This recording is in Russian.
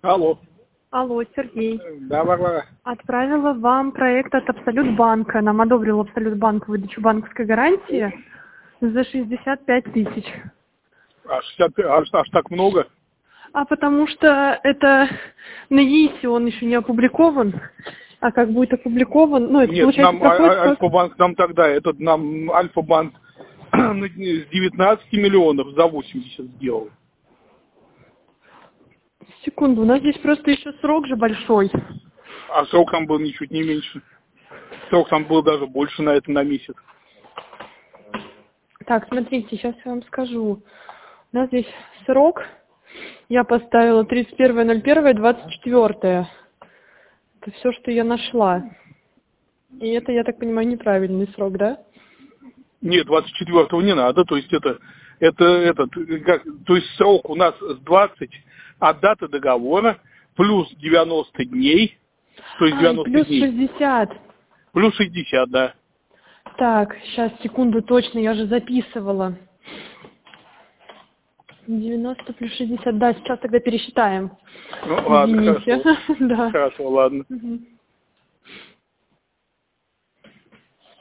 Алло. Алло, Сергей. Да, Варвара. Отправила вам проект от Абсолют банка. Нам одобрил Абсолют банк выдачу банковской гарантии за 65 тысяч. Аж так много? А потому что это на ЕИСе он еще не опубликован. А как будет опубликован, ну это Нет, получается нам проходит как... Альфа-банк, нам Альфа-банк с 19 миллионов за 80 сделал. Секунду, у нас здесь просто еще срок же большой. А срок там был ничуть не меньше. Срок там был даже больше на месяц. Так, смотрите, сейчас я вам скажу. У нас здесь срок, я поставила 31.01.24. Это все, что я нашла. И это, я так понимаю, неправильный срок, да? Нет, 24-го не надо, то есть то есть срок у нас с 20 от даты договора плюс 90 дней, то есть И 90 плюс дней, 60. плюс 60, да. Так, сейчас, секунду, точно, я же записывала. 90 плюс 60, да, сейчас тогда пересчитаем. Ну, ладно, Извините. хорошо. Да. Хорошо, ладно. Мгм.